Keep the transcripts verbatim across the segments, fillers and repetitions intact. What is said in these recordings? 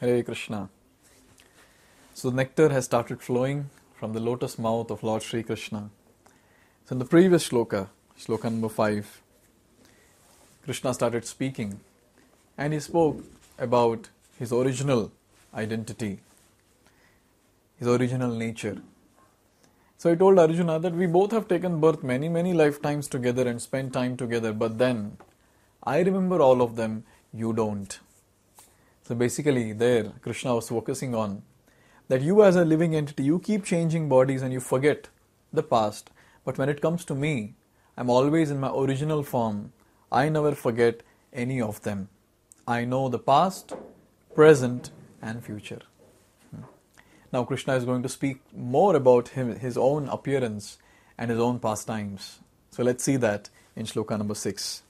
Hare Krishna. So the nectar has started flowing from the lotus mouth of Lord Sri Krishna. So in the previous shloka, shloka number five, Krishna started speaking and he spoke about his original identity, his original nature. So he told Arjuna that we both have taken birth many, many lifetimes together and spent time together, but then I remember all of them, you don't. So basically there Krishna was focusing on that you as a living entity, you keep changing bodies and you forget the past. But when it comes to me, I'm always in my original form. I never forget any of them. I know the past, present and future. Now Krishna is going to speak more about him, his own appearance and his own pastimes. So let's see that in shloka number six.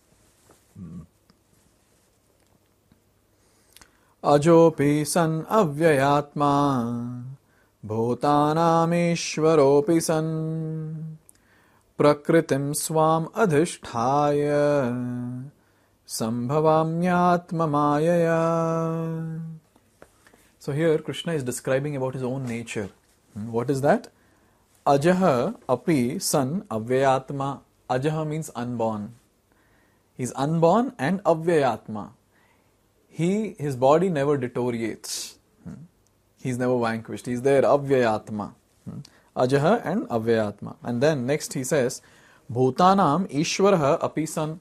Ajopi san avyayatma bhutanameshwaropi san prakritim swam adhisthaya sambhavamyatma mayaya. So here Krishna is describing about his own nature. What is that? Ajaha api san avyayatma. Ajaha means unborn. He's unborn and avyayatma. He, his body never deteriorates. He's never vanquished. He's there, avyayatma. Ajaha and avyayatma. And then next he says, Bhutanam Ishwaraha api san.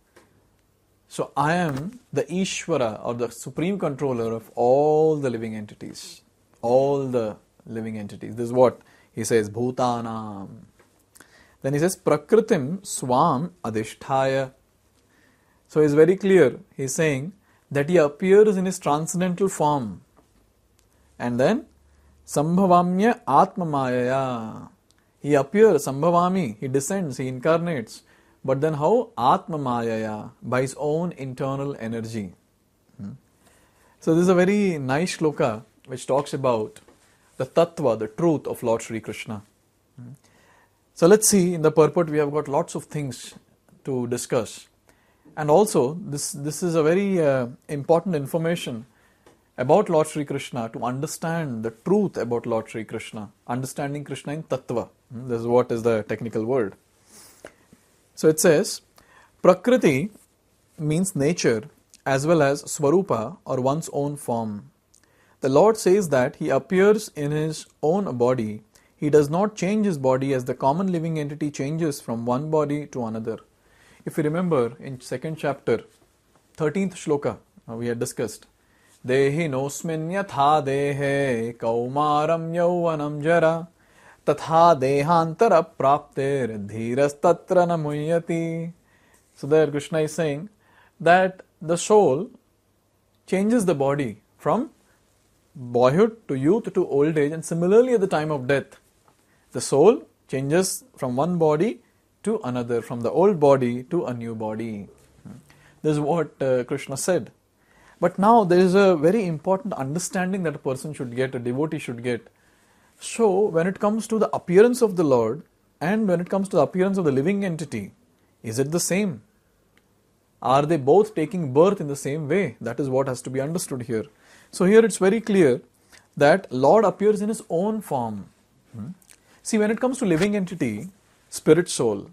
So I am the Ishvara or the supreme controller of all the living entities. All the living entities. This is what he says, Bhutanam. Then he says, Prakritim swam adhisthaya. So it's very clear. He's saying that he appears in his transcendental form. And then, Sambhavamya Atma Mayaya. He appears, Sambhavami, he descends, he incarnates. But then how? Atma Mayaya, by his own internal energy. Hmm. So this is a very nice shloka which talks about the tattva, the truth of Lord Sri Krishna. Hmm. So let's see, in the purport we have got lots of things to discuss. And also, this, this is a very uh, important information about Lord Sri Krishna to understand the truth about Lord Sri Krishna. Understanding Krishna in tattva. Hmm. This is what is the technical word. So it says, Prakriti means nature as well as Swarupa or one's own form. The Lord says that He appears in His own body. He does not change His body as the common living entity changes from one body to another. If you remember in second chapter, thirteenth shloka, we had discussed, Dehi nosmin yatha dehe kaumaram yauvanam jara tatha dehantara prapter dhiras tatra namuyati. So there Krishna is saying that the soul changes the body from boyhood to youth to old age, and similarly at the time of death, the soul changes from one body to another, from the old body to a new body. This is what uh, Krishna said. But now there is a very important understanding that a person should get, a devotee should get. So when it comes to the appearance of the Lord and when it comes to the appearance of the living entity, is it the same? Are they both taking birth in the same way? That is what has to be understood here. So here it's very clear that Lord appears in His own form. Hmm? See, when it comes to living entity, spirit soul,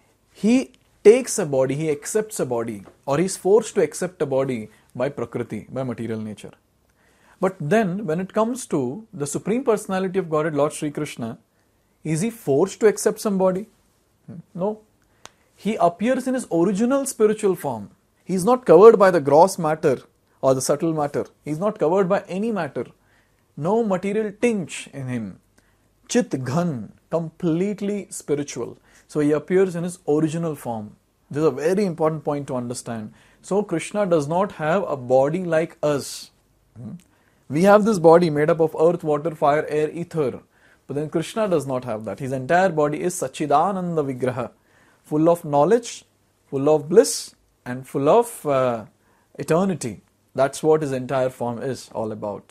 he takes a body, he accepts a body, or he is forced to accept a body by Prakriti, by material nature. But then when it comes to the Supreme Personality of Godhead, Lord Sri Krishna, is he forced to accept some body? No. He appears in his original spiritual form. He is not covered by the gross matter or the subtle matter. He is not covered by any matter. No material tinge in him. Chit Ghan, completely spiritual. So he appears in his original form. This is a very important point to understand. So Krishna does not have a body like us. We have this body made up of earth, water, fire, air, ether. But then Krishna does not have that. His entire body is Sachidananda Vigraha. Full of knowledge, full of bliss, and full of uh, eternity. That's what his entire form is all about.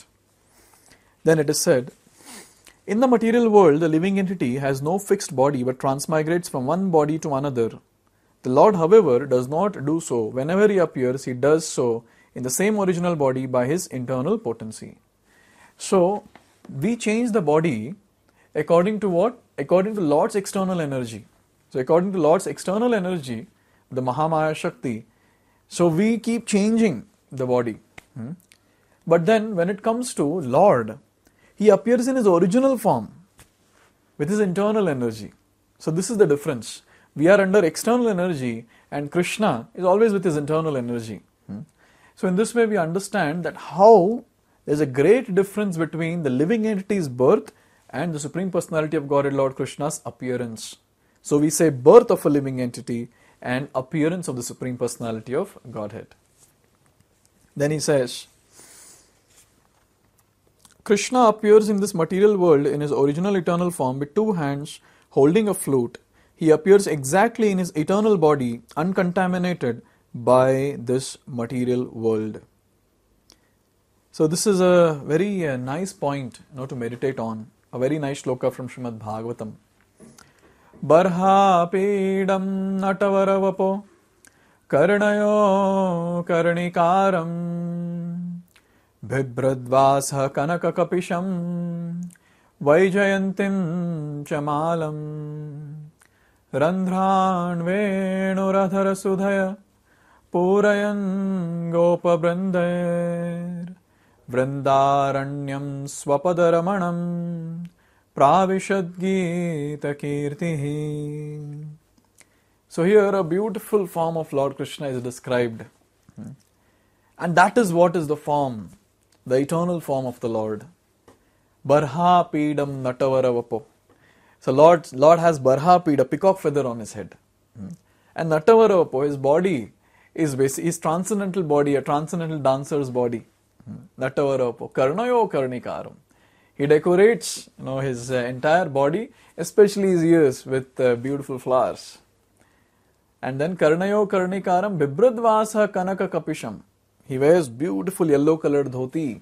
Then it is said, in the material world, the living entity has no fixed body but transmigrates from one body to another. The Lord, however, does not do so. Whenever He appears, He does so in the same original body by his internal potency. So, we change the body according to what? According to Lord's external energy. So, according to Lord's external energy, the Mahamaya Shakti, so we keep changing the body. Hmm? But then when it comes to Lord, he appears in his original form with his internal energy. So this is the difference. We are under external energy and Krishna is always with his internal energy. Hmm? So in this way we understand that how there's a great difference between the living entity's birth and the Supreme Personality of Godhead Lord Krishna's appearance. So we say birth of a living entity and appearance of the Supreme Personality of Godhead. Then he says, Krishna appears in this material world in his original eternal form with two hands holding a flute. He appears exactly in his eternal body, uncontaminated by this material world. So this is a very uh, nice point, you know, to meditate on. A very nice shloka from Srimad Bhagavatam. Barha pedam natavaravapo karnayo karnikaram bhibradvasha kanakakapisham vaijayantim chamalam randhran venuradhara sudhaya purayan gopabrandar vrindaranyam swapadaramanam pravishad gita kirtihi. So here a beautiful form of Lord Krishna is described. And that is what is the form, the eternal form of the Lord. Barha pedam natavaravapo. So Lord, Lord has Barha ped, a peacock feather on his head. And Natavaravapo, his body is basic, his transcendental body, a transcendental dancer's body. Natavaravapo. Karnayo karnikaram. He decorates, you know, his uh, entire body, especially his ears, with uh, beautiful flowers. And then Karnayo karnikaram bibradvasa kanaka kapisham. He wears beautiful yellow colored dhoti.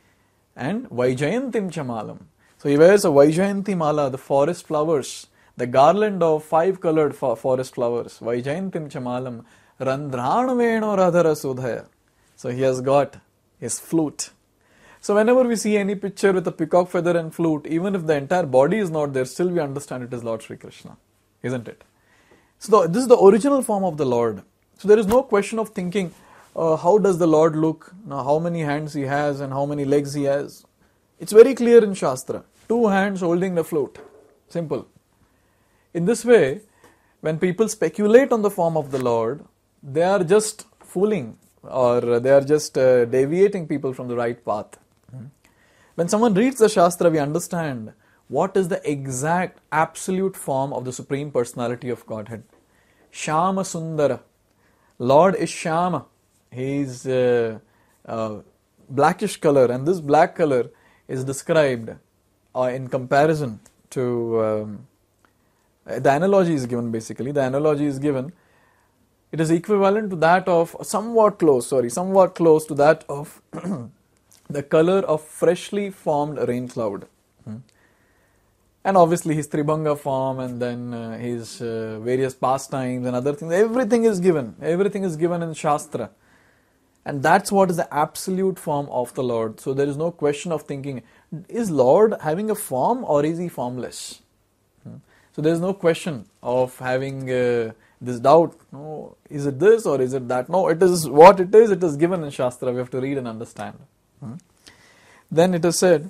And Vaijayantim chamalam. So he wears a Vaijayanti mala, the forest flowers, the garland of five colored forest flowers. Vaijayantim chamalam randhran veno radhara sudhaya. So he has got his flute. So whenever we see any picture with a peacock feather and flute, even if the entire body is not there, still we understand it is Lord Sri Krishna. Isn't it? So the, this is the original form of the Lord. So there is no question of thinking, uh, how does the Lord look? Now, how many hands he has and how many legs he has? It's very clear in Shastra. Two hands holding the flute. Simple. In this way, when people speculate on the form of the Lord, they are just fooling or they are just uh, deviating people from the right path. When someone reads the Shastra, we understand what is the exact absolute form of the Supreme Personality of Godhead. Shama Sundara. Lord is Shama. He is uh, uh, blackish color, and this black color is described uh, in comparison to um, the analogy is given basically. The analogy is given. It is equivalent to that of somewhat close, sorry, somewhat close to that of the color of freshly formed rain cloud. Hmm. And obviously his Tribhanga form and then uh, his uh, various pastimes and other things, everything is given. Everything is given in Shastra. And that's what is the absolute form of the Lord. So there is no question of thinking, is Lord having a form or is he formless? Hmm. So there is no question of having uh, this doubt. No, is it this or is it that? No, it is what it is. It is given in Shastra. We have to read and understand. Hmm. Then it is said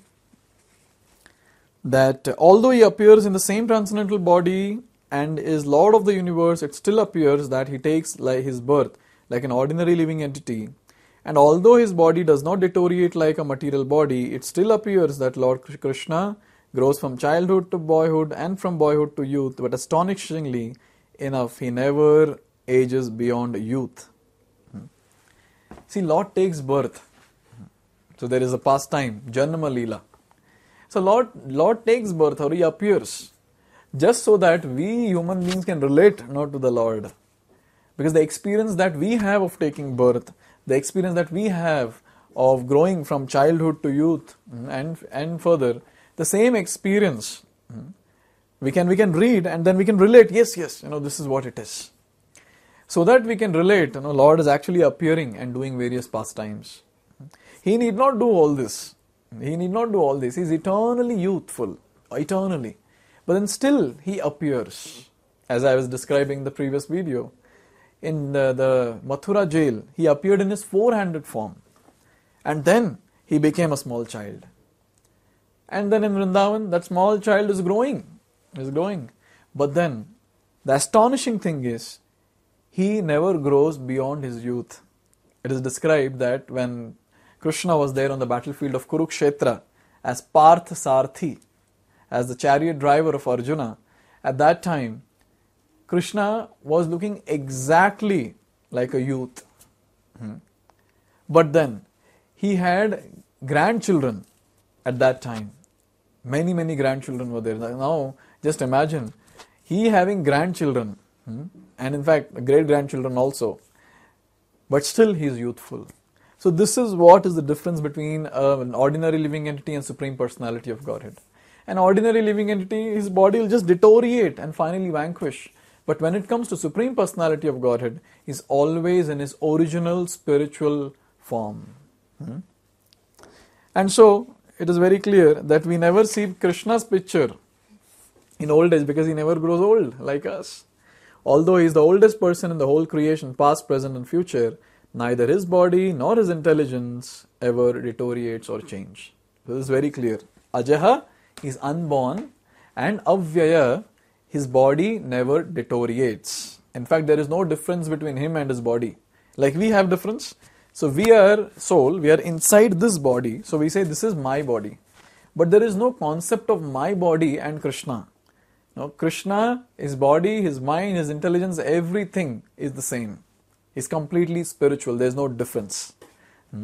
that although he appears in the same transcendental body and is Lord of the universe, it still appears that he takes like his birth like an ordinary living entity. And although his body does not deteriorate like a material body, it still appears that Lord Krishna grows from childhood to boyhood and from boyhood to youth, but astonishingly enough, he never ages beyond youth. Hmm. See, Lord takes birth. So there is a pastime, Janma Leela. So Lord, Lord takes birth or he appears just so that we human beings can relate not to the Lord. Because the experience that we have of taking birth, the experience that we have of growing from childhood to youth and and further, the same experience we can we can read and then we can relate, yes, yes, you know, this is what it is. So that we can relate, you know, Lord is actually appearing and doing various pastimes. He need not do all this. He need not do all this. He is eternally youthful, eternally. But then still He appears. As I was describing in the previous video, in the, the Mathura jail, He appeared in His four-handed form. And then He became a small child. And then in Vrindavan, that small child is growing. Is growing. But then, the astonishing thing is, He never grows beyond His youth. It is described that when Krishna was there on the battlefield of Kurukshetra as Partha Sarthi, as the chariot driver of Arjuna, at that time, Krishna was looking exactly like a youth. Hmm. But then, He had grandchildren at that time. Many, many grandchildren were there. Now, just imagine, He having grandchildren, hmm, and in fact, great-grandchildren also, but still He is youthful. So this is what is the difference between uh, an ordinary living entity and Supreme Personality of Godhead. An ordinary living entity, his body will just deteriorate and finally vanquish. But when it comes to Supreme Personality of Godhead, He is always in His original spiritual form. Hmm? And so, it is very clear that we never see Krishna's picture in old age because He never grows old like us. Although He is the oldest person in the whole creation, past, present and future, neither His body nor His intelligence ever deteriorates or changes. So this is very clear. Ajaha is unborn and Avyaya, His body never deteriorates. In fact, there is no difference between Him and His body. Like we have difference. So we are soul, we are inside this body. So we say this is my body. But there is no concept of my body and Krishna. No, Krishna, His body, His mind, His intelligence, everything is the same. He's completely spiritual. There is no difference. Hmm?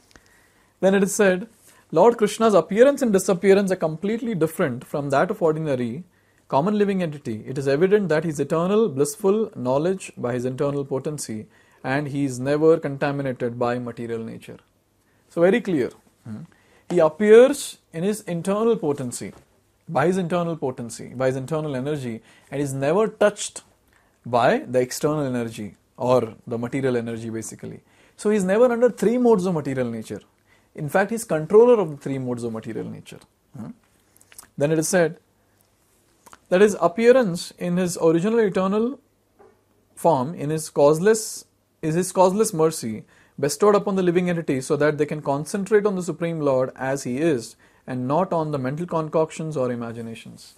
Then it is said, Lord Krishna's appearance and disappearance are completely different from that of ordinary, common living entity. It is evident that He is eternal, blissful knowledge by His internal potency, and He is never contaminated by material nature. So very clear. Hmm? He appears in His internal potency, by His internal potency, by His internal energy, and is never touched by the external energy or the material energy basically. So He is never under three modes of material nature. In fact, He is controller of the three modes of material nature. Hmm? Then it is said that His appearance in His original eternal form, in His causeless, is His causeless mercy bestowed upon the living entity so that they can concentrate on the Supreme Lord as He is and not on the mental concoctions or imaginations.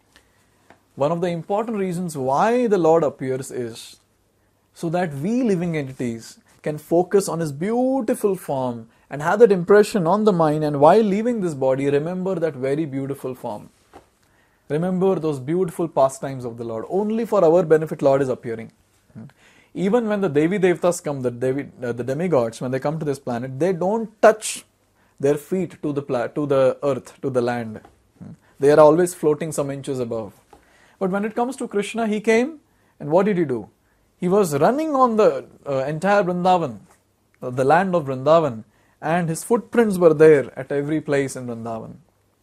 One of the important reasons why the Lord appears is so that we living entities can focus on His beautiful form and have that impression on the mind, and while leaving this body, remember that very beautiful form. Remember those beautiful pastimes of the Lord. Only for our benefit Lord is appearing. Even when the Devi Devtas come, the, Devi, uh, the demigods, when they come to this planet, they don't touch their feet to the pla- to the earth, to the land. They are always floating some inches above. But when it comes to Krishna, He came, and what did He do? He was running on the uh, entire Vrindavan, uh, the land of Vrindavan, and His footprints were there at every place in Vrindavan.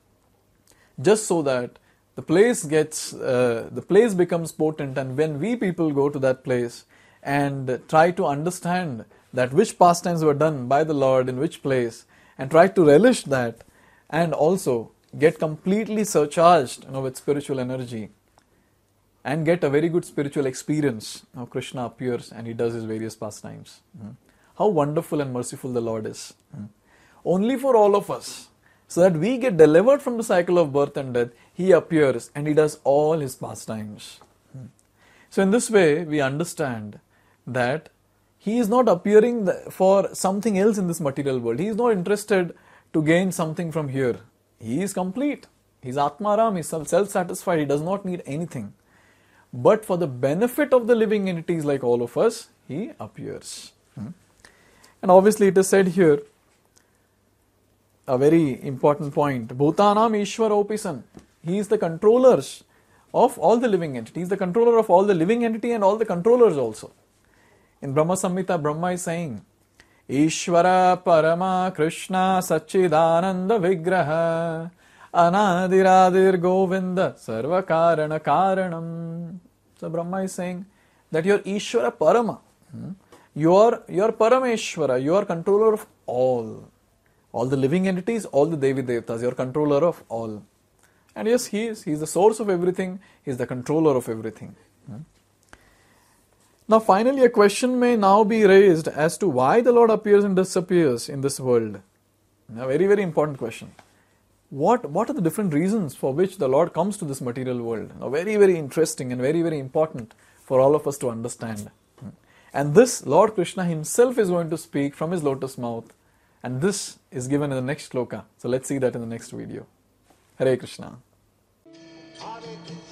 Just so that the place gets, uh, the place becomes potent, and when we people go to that place and try to understand that which pastimes were done by the Lord in which place, and try to relish that, and also get completely surcharged, you know, with spiritual energy, and get a very good spiritual experience. Now Krishna appears and He does His various pastimes. Mm-hmm. How wonderful and merciful the Lord is. Mm-hmm. Only for all of us, so that we get delivered from the cycle of birth and death, He appears and He does all His pastimes. Mm-hmm. So in this way, we understand that He is not appearing for something else in this material world. He is not interested to gain something from here. He is complete. He is Atmaram, He is self-satisfied. He does not need anything. But for the benefit of the living entities like all of us, He appears. Hmm? And obviously it is said here, a very important point, Bhutanam Ishwaropisan. He is the controller of all the living entities. He is the controller of all the living entity and all the controllers also. In Brahma Samhita, Brahma is saying, Ishvara Parama Krishna Sachidananda Vigraha Anadiradir Govinda Sarva Karana Karanam. So Brahma is saying that you are Ishvara Parama. Hmm? You are, you are Parameshwara, you are controller of all. All the living entities, all the Devi Devtas, you are controller of all. And yes, He is. He is the source of everything. He is the controller of everything. Hmm? Now finally a question may now be raised as to why the Lord appears and disappears in this world. A very, very important question. What, what are the different reasons for which the Lord comes to this material world? Now, very, very interesting and very, very important for all of us to understand. And this Lord Krishna Himself is going to speak from His lotus mouth. And this is given in the next shloka. So let's see that in the next video. Hare Krishna.